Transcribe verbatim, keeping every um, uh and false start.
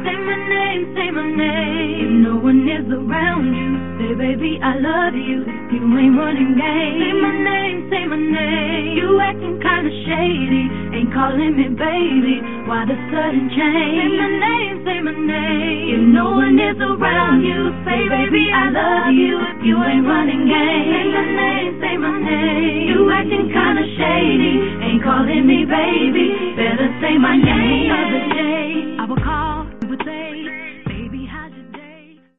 Say my name, say my name. If no one is around you, say baby I love you. If you ain't running game, say my name, say my name. You acting kinda shady, ain't calling me baby. Why the sudden change? Say my name, say my name. If no one is around you, say baby I love you. If you ain't running game, say my name, say my name. You acting kinda shady, ain't calling me baby. Better say my name.